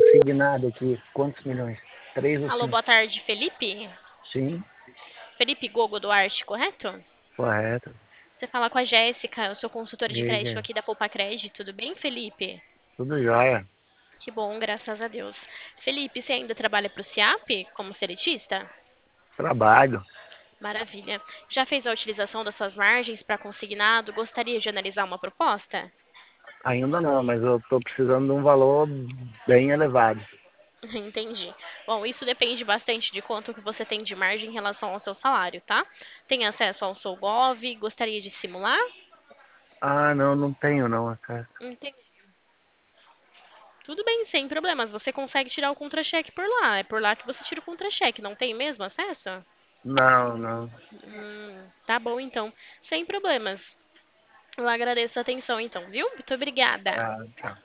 consignado aqui. Quantos milhões? Três ou Alô, cinco? boa tarde, Felipe. Sim, Felipe Gogo Duarte, correto? correto. Você fala com a Jéssica, eu sou consultora de crédito Veja, aqui da Poupa Crédito. Tudo bem, Felipe? tudo jóia. Que bom, graças a Deus. Felipe, você ainda trabalha para o SIAP como seletista? Trabalho. Maravilha. Já fez a utilização das suas margens para consignado? Gostaria de analisar uma proposta? Ainda não, mas eu estou precisando de um valor bem elevado. Entendi. Bom, isso depende bastante de quanto que você tem de margem em relação ao seu salário, tá? Tem acesso ao Solgov? Gostaria de simular? Ah, não, não tenho não, cara. Entendi. Tudo bem, sem problemas. Você consegue tirar o contra-cheque por lá. É por lá que você tira o contra-cheque. Não tem mesmo acesso? Não, não. Tá bom, então. Sem problemas. Eu agradeço a atenção, então, viu? Muito obrigada. Ah, tá.